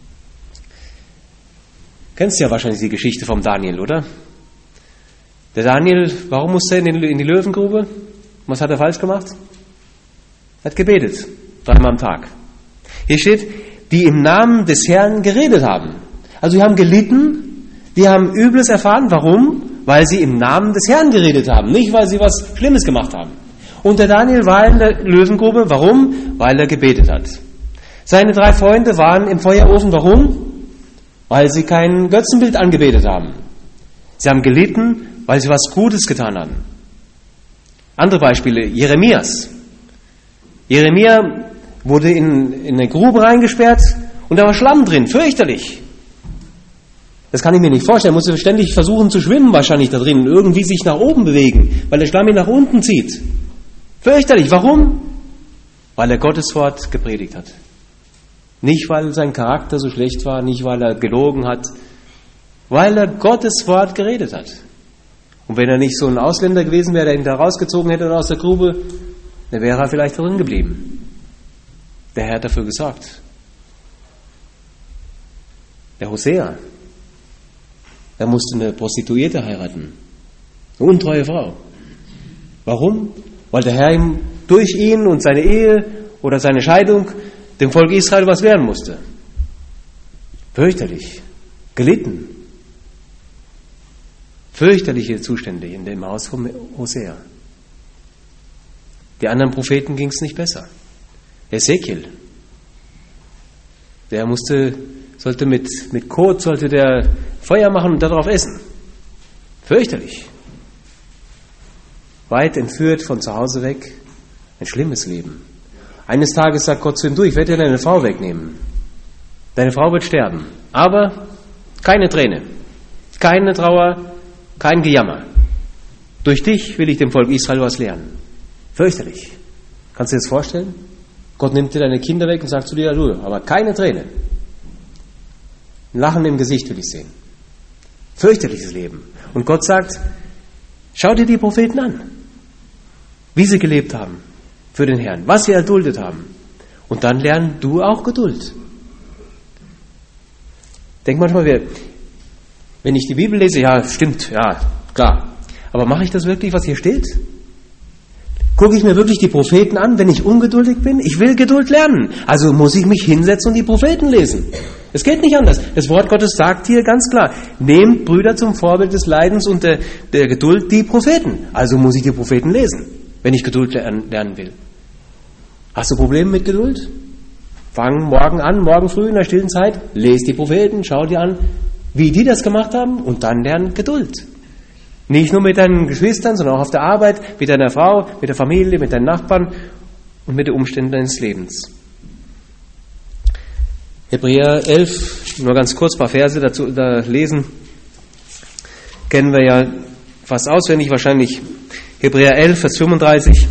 Kennst ja wahrscheinlich die Geschichte vom Daniel, oder? Der Daniel, warum musste er in die Löwengrube? Was hat er falsch gemacht? Er hat gebetet, 3-mal am Tag. Hier steht, die im Namen des Herrn geredet haben. Also die haben gelitten, die haben Übles erfahren. Warum? Weil sie im Namen des Herrn geredet haben, nicht weil sie was Schlimmes gemacht haben. Und der Daniel war in der Löwengrube. Warum? Weil er gebetet hat. Seine 3 Freunde waren im Feuerofen. Warum? Weil sie kein Götzenbild angebetet haben. Sie haben gelitten, weil sie was Gutes getan haben. Andere Beispiele, Jeremias. Jeremia wurde in eine Grube reingesperrt und da war Schlamm drin, fürchterlich. Das kann ich mir nicht vorstellen. Er musste ständig versuchen zu schwimmen wahrscheinlich da drin, irgendwie sich nach oben bewegen, weil der Schlamm ihn nach unten zieht. Fürchterlich. Warum? Weil er Gottes Wort gepredigt hat. Nicht, weil sein Charakter so schlecht war, nicht, weil er gelogen hat, weil er Gottes Wort geredet hat. Und wenn er nicht so ein Ausländer gewesen wäre, der ihn da rausgezogen hätte aus der Grube, dann wäre er vielleicht drin geblieben. Der Herr hat dafür gesorgt. Der Hosea, er musste eine Prostituierte heiraten. Eine untreue Frau. Warum? Weil der Herr ihm durch ihn und seine Ehe oder seine Scheidung dem Volk Israel was wehren musste. Fürchterlich. Gelitten. Fürchterliche Zustände in dem Haus von Hosea. Die anderen Propheten ging es nicht besser. Ezekiel, der sollte mit Kot der Feuer machen und darauf essen. Fürchterlich. Weit entführt von zu Hause weg. Ein schlimmes Leben. Eines Tages sagt Gott zu ihm, ich werde dir deine Frau wegnehmen. Deine Frau wird sterben. Aber keine Träne, keine Trauer, kein Gejammer. Durch dich will ich dem Volk Israel was lernen. Fürchterlich. Kannst du dir das vorstellen? Gott nimmt dir deine Kinder weg und sagt zu dir, du, aber keine Träne. Ein Lachen im Gesicht will ich sehen. Fürchterliches Leben. Und Gott sagt, schau dir die Propheten an, wie sie gelebt haben für den Herrn, was sie erduldet haben. Und dann lern du auch Geduld. Denk manchmal, wenn ich die Bibel lese, ja, stimmt, ja, klar. Aber mache ich das wirklich, was hier steht? Gucke ich mir wirklich die Propheten an, wenn ich ungeduldig bin? Ich will Geduld lernen. Also muss ich mich hinsetzen und die Propheten lesen. Es geht nicht anders. Das Wort Gottes sagt hier ganz klar, nehmt Brüder zum Vorbild des Leidens und der Geduld die Propheten. Also muss ich die Propheten lesen, wenn ich Geduld lernen will. Hast du Probleme mit Geduld? Fang morgen früh in der stillen Zeit, lese die Propheten, schau dir an, wie die das gemacht haben und dann lern Geduld. Nicht nur mit deinen Geschwistern, sondern auch auf der Arbeit, mit deiner Frau, mit der Familie, mit deinen Nachbarn und mit den Umständen deines Lebens. Hebräer 11, nur ganz kurz ein paar Verse dazu lesen. Kennen wir ja fast auswendig wahrscheinlich. Hebräer 11, Vers 35.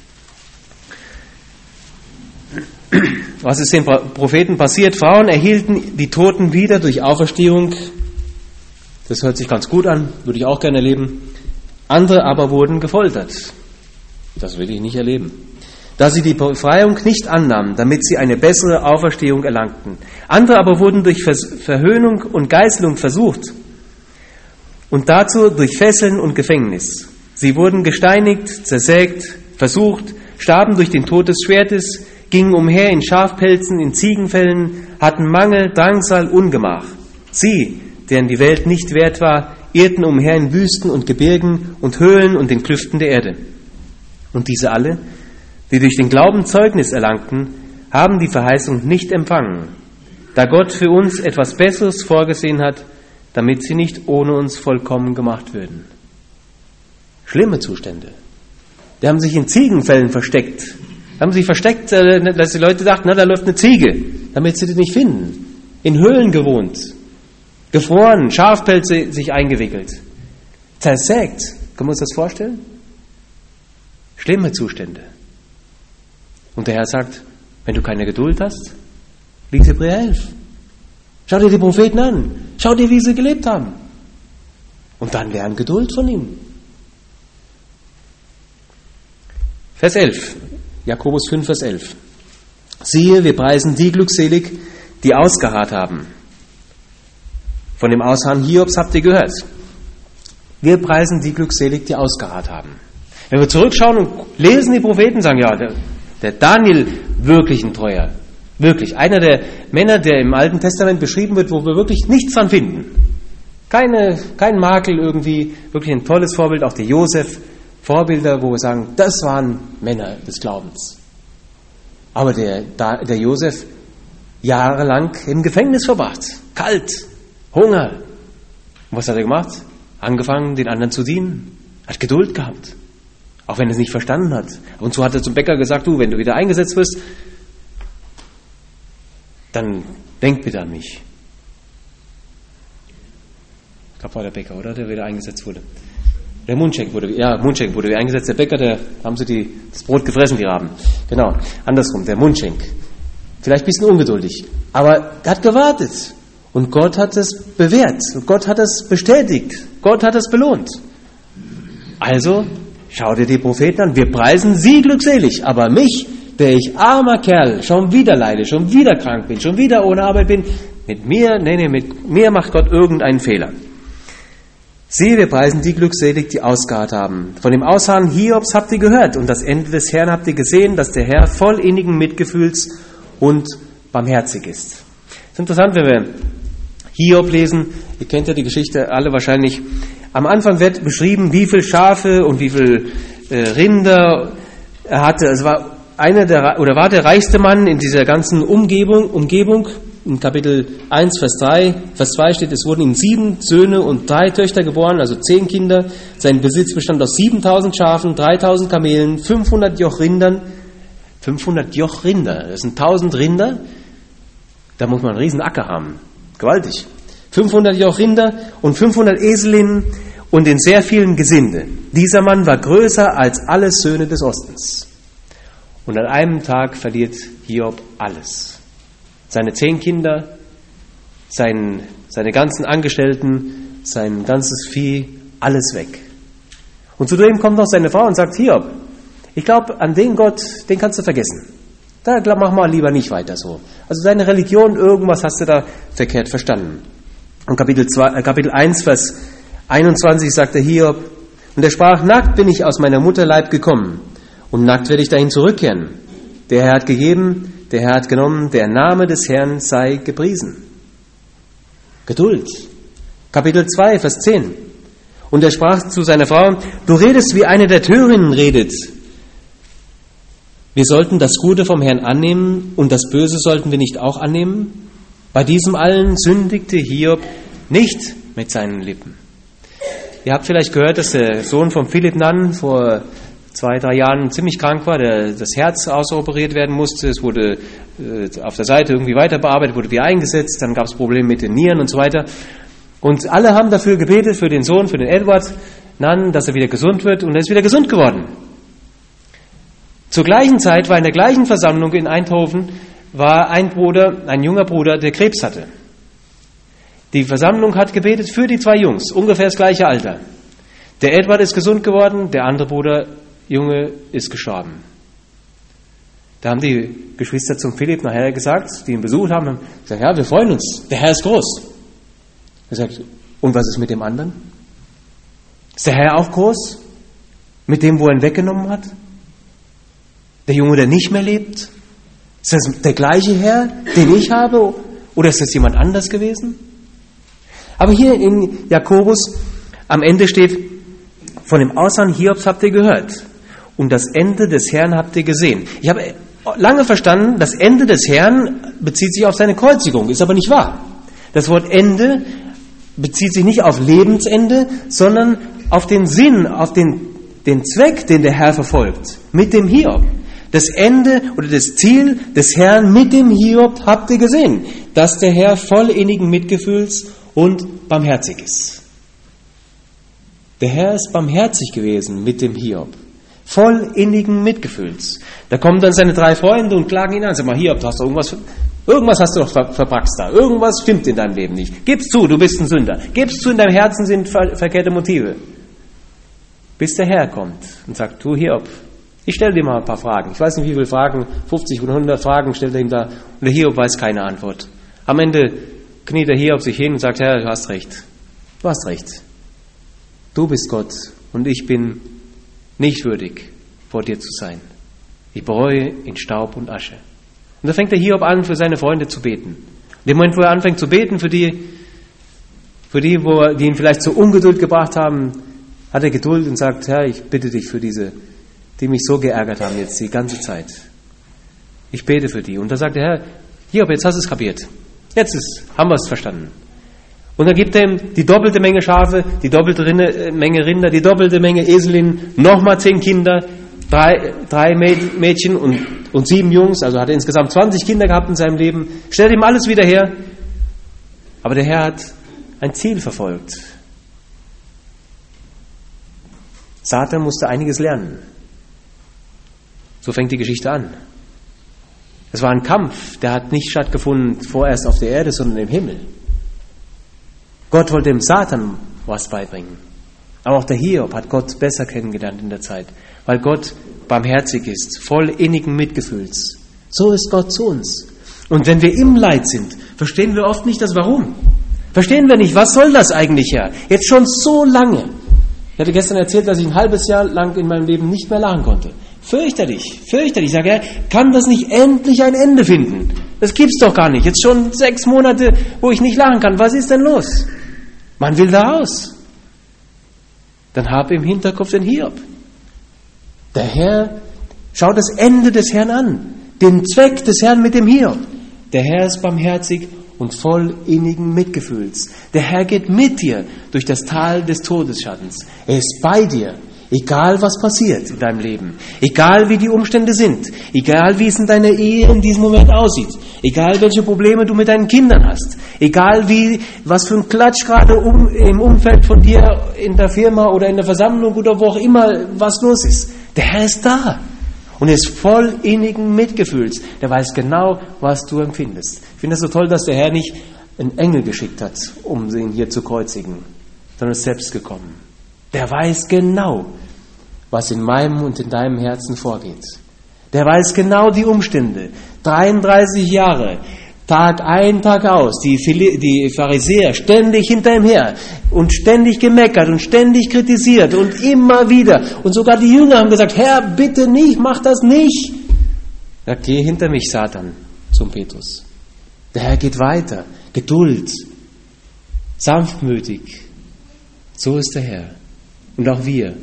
Was ist den Propheten passiert? Frauen erhielten die Toten wieder durch Auferstehung. Das hört sich ganz gut an, würde ich auch gerne erleben. Andere aber wurden gefoltert. Das will ich nicht erleben. Da sie die Befreiung nicht annahmen, damit sie eine bessere Auferstehung erlangten. Andere aber wurden durch Verhöhnung und Geißelung versucht und dazu durch Fesseln und Gefängnis. Sie wurden gesteinigt, zersägt, versucht, starben durch den Tod des Schwertes, gingen umher in Schafpelzen, in Ziegenfällen, hatten Mangel, Drangsal, Ungemach. Sie, deren die Welt nicht wert war, irrten umher in Wüsten und Gebirgen und Höhlen und den Klüften der Erde. Und diese alle, die durch den Glauben Zeugnis erlangten, haben die Verheißung nicht empfangen, da Gott für uns etwas Besseres vorgesehen hat, damit sie nicht ohne uns vollkommen gemacht würden. Schlimme Zustände. Die haben sich in Ziegenfällen versteckt. Haben sich versteckt, dass die Leute dachten, da läuft eine Ziege, damit sie die nicht finden. In Höhlen gewohnt. Gefroren, Schafpelze sich eingewickelt. Zersägt. Können wir uns das vorstellen? Schlimme Zustände. Und der Herr sagt, wenn du keine Geduld hast, lies Hebräer 11. Schau dir die Propheten an. Schau dir, wie sie gelebt haben. Und dann lern Geduld von ihnen. Vers 11. Jakobus 5, Vers 11. Siehe, wir preisen die glückselig, die ausgeharrt haben. Von dem Ausharren Hiobs habt ihr gehört. Wir preisen die glückselig, die ausgeharrt haben. Wenn wir zurückschauen und lesen die Propheten, sagen, ja, der Daniel, wirklich ein Treuer. Wirklich. Einer der Männer, der im Alten Testament beschrieben wird, wo wir wirklich nichts dran finden. Kein Makel irgendwie, wirklich ein tolles Vorbild, auch der Josef, Vorbilder, wo wir sagen, das waren Männer des Glaubens. Aber der Josef jahrelang im Gefängnis verbracht, kalt, Hunger. Und was hat er gemacht? Angefangen, den anderen zu dienen, hat Geduld gehabt, auch wenn er es nicht verstanden hat. Und so hat er zum Bäcker gesagt, du, wenn du wieder eingesetzt wirst, dann denk bitte an mich. Ich glaube, war der Bäcker, oder? Der wieder eingesetzt wurde. Der Mundschenk wurde wieder eingesetzt. Der Bäcker, da haben sie das Brot gefressen, die Raben. Genau, andersrum, der Mundschenk. Vielleicht ein bisschen ungeduldig, aber er hat gewartet. Und Gott hat es bewährt. Und Gott hat es bestätigt. Gott hat es belohnt. Also, schau dir die Propheten an. Wir preisen sie glückselig, aber mich, der ich armer Kerl, schon wieder leide, schon wieder krank bin, schon wieder ohne Arbeit bin, mit mir macht Gott irgendeinen Fehler. Siehe, wir preisen die glückselig, die ausgeharrt haben. Von dem Ausharren Hiobs habt ihr gehört und das Ende des Herrn habt ihr gesehen, dass der Herr voll innigen Mitgefühls und barmherzig ist. Es ist interessant, wenn wir Hiob lesen. Ihr kennt ja die Geschichte alle wahrscheinlich. Am Anfang wird beschrieben, wie viel Schafe und wie viel Rinder er hatte. Es war war der reichste Mann in dieser ganzen Umgebung. In Kapitel 1, Vers 2 steht, es wurden ihm 7 Söhne und 3 Töchter geboren, also 10 Kinder. Sein Besitz bestand aus 7.000 Schafen, 3.000 Kamelen, 500 Joch Rindern. 500 Joch Rinder, das sind 1.000 Rinder. Da muss man einen riesen Acker haben. Gewaltig. 500 Joch Rinder und 500 Eselinnen und in sehr vielen Gesinde. Dieser Mann war größer als alle Söhne des Ostens. Und an einem Tag verliert Hiob alles. Seine 10 Kinder, seine ganzen Angestellten, sein ganzes Vieh, alles weg. Und zudem kommt noch seine Frau und sagt, Hiob, ich glaube, an den Gott, den kannst du vergessen. Da mach mal lieber nicht weiter so. Also deine Religion, irgendwas hast du da verkehrt verstanden. Und Kapitel 1, Vers 21 sagte Hiob, und er sprach, nackt bin ich aus meiner Mutterleib gekommen, und nackt werde ich dahin zurückkehren. Der Herr hat gegeben, der Herr hat genommen, der Name des Herrn sei gepriesen. Geduld. Kapitel 2, Vers 10. Und er sprach zu seiner Frau, du redest, wie eine der Törinnen redet. Wir sollten das Gute vom Herrn annehmen und das Böse sollten wir nicht auch annehmen? Bei diesem allen sündigte Hiob nicht mit seinen Lippen. Ihr habt vielleicht gehört, dass der Sohn von Philipp Nunn vor 2-3 Jahren ziemlich krank war, das Herz ausoperiert werden musste. Es wurde auf der Seite irgendwie weiter bearbeitet, wurde wieder eingesetzt, dann gab es Probleme mit den Nieren und so weiter. Und alle haben dafür gebetet, für den Sohn, für den Edward Nunn, dass er wieder gesund wird, und er ist wieder gesund geworden. Zur gleichen Zeit war in der gleichen Versammlung in Eindhoven war ein junger Bruder, der Krebs hatte. Die Versammlung hat gebetet für die 2 Jungs, ungefähr das gleiche Alter. Der Edward ist gesund geworden, der andere Bruder, Junge, ist gestorben. Da haben die Geschwister zum Philipp nachher gesagt, die ihn besucht haben, gesagt, ja, wir freuen uns, der Herr ist groß. Er sagt, und was ist mit dem anderen? Ist der Herr auch groß? Mit dem, wo er ihn weggenommen hat? Der Junge, der nicht mehr lebt? Ist das der gleiche Herr, den ich habe? Oder ist das jemand anders gewesen? Aber hier in Jakobus am Ende steht, von dem Ausharren Hiobs habt ihr gehört. Und das Ende des Herrn habt ihr gesehen. Ich habe lange verstanden, das Ende des Herrn bezieht sich auf seine Kreuzigung. Ist aber nicht wahr. Das Wort Ende bezieht sich nicht auf Lebensende, sondern auf den Sinn, auf den Zweck, den der Herr verfolgt. Mit dem Hiob. Das Ende oder das Ziel des Herrn mit dem Hiob habt ihr gesehen, dass der Herr voll innigen Mitgefühls und barmherzig ist. Der Herr ist barmherzig gewesen mit dem Hiob, voll innigen Mitgefühls. Da kommen dann seine 3 Freunde und klagen ihn an. Sag mal, Hiob, du hast doch irgendwas hast du doch verbraxt da. Irgendwas stimmt in deinem Leben nicht. Gib's zu, du bist ein Sünder. Gib's zu, in deinem Herzen sind verkehrte Motive. Bis der Herr kommt und sagt, du Hiob, ich stelle dir mal ein paar Fragen. Ich weiß nicht, wie viele Fragen, 50 oder 100 Fragen stellt er ihm da. Und der Hiob weiß keine Antwort. Am Ende kniet der Hiob sich hin und sagt, Herr, du hast recht. Du hast recht. Du bist Gott und ich bin nicht würdig, vor dir zu sein. Ich bereue in Staub und Asche. Und da fängt der Hiob an, für seine Freunde zu beten. In dem Moment, wo er anfängt zu beten, für Für die, die ihn vielleicht zur Ungeduld gebracht haben, hat er Geduld und sagt, Herr, ich bitte dich für diese, die mich so geärgert haben jetzt die ganze Zeit. Ich bete für die. Und da sagt der Herr, Hiob, jetzt hast du es kapiert. Haben wir es verstanden. Und dann gibt er ihm die doppelte Menge Schafe, die doppelte Menge Rinder, die doppelte Menge Eselinnen, nochmal 10 Kinder, 3 Mädchen und 7 Jungs. Also hat er insgesamt 20 Kinder gehabt in seinem Leben. Stellt ihm alles wieder her. Aber der Herr hat ein Ziel verfolgt. Satan musste einiges lernen. So fängt die Geschichte an. Es war ein Kampf, der hat nicht stattgefunden vorerst auf der Erde, sondern im Himmel. Gott wollte dem Satan was beibringen. Aber auch der Hiob hat Gott besser kennengelernt in der Zeit, weil Gott barmherzig ist, voll innigen Mitgefühls. So ist Gott zu uns. Und wenn wir im Leid sind, verstehen wir oft nicht das Warum. Verstehen wir nicht, was soll das eigentlich, Herr? Jetzt schon so lange. Ich hatte gestern erzählt, dass ich ein halbes Jahr lang in meinem Leben nicht mehr lachen konnte. Fürchterlich. Ich sage, Herr, kann das nicht endlich ein Ende finden? Das gibt's doch gar nicht. Jetzt schon 6 Monate, wo ich nicht lachen kann. Was ist denn los? Man will da raus. Dann habe im Hinterkopf den Hiob. Der Herr, schau das Ende des Herrn an. Den Zweck des Herrn mit dem Hiob. Der Herr ist barmherzig und voll innigen Mitgefühls. Der Herr geht mit dir durch das Tal des Todesschattens. Er ist bei dir, egal was passiert in deinem Leben, egal wie die Umstände sind, egal wie es in deiner Ehe in diesem Moment aussieht, egal welche Probleme du mit deinen Kindern hast, egal was für ein Klatsch gerade im Umfeld von dir in der Firma oder in der Versammlung oder wo auch immer was los ist. Der Herr ist da. Und er ist voll innigen Mitgefühls. Der weiß genau, was du empfindest. Ich finde es so toll, dass der Herr nicht einen Engel geschickt hat, um ihn hier zu kreuzigen, sondern ist selbst gekommen. Der weiß genau, was in meinem und in deinem Herzen vorgeht. Der weiß genau die Umstände. 33 Jahre, Tag ein, Tag aus, die Pharisäer ständig hinter ihm her und ständig gemeckert und ständig kritisiert und immer wieder. Und sogar die Jünger haben gesagt, Herr, bitte nicht, mach das nicht. Ja, geh hinter mich, Satan, zum Petrus. Der Herr geht weiter. Geduld, sanftmütig. So ist der Herr. Und auch wir.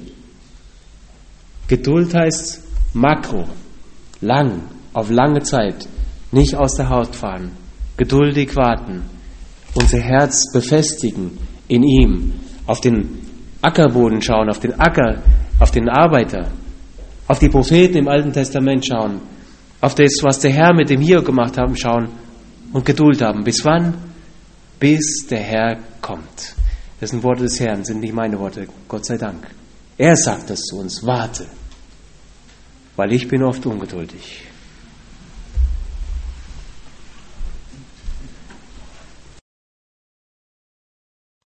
Geduld heißt Makro, lang, auf lange Zeit. Nicht aus der Haut fahren, geduldig warten, unser Herz befestigen in ihm, auf den Ackerboden schauen, auf den Acker, auf den Arbeiter, auf die Propheten im Alten Testament schauen, auf das, was der Herr mit dem Hiob gemacht hat, schauen und Geduld haben. Bis wann? Bis der Herr kommt. Das sind Worte des Herrn, sind nicht meine Worte, Gott sei Dank. Er sagt das zu uns, warte, weil ich bin oft ungeduldig.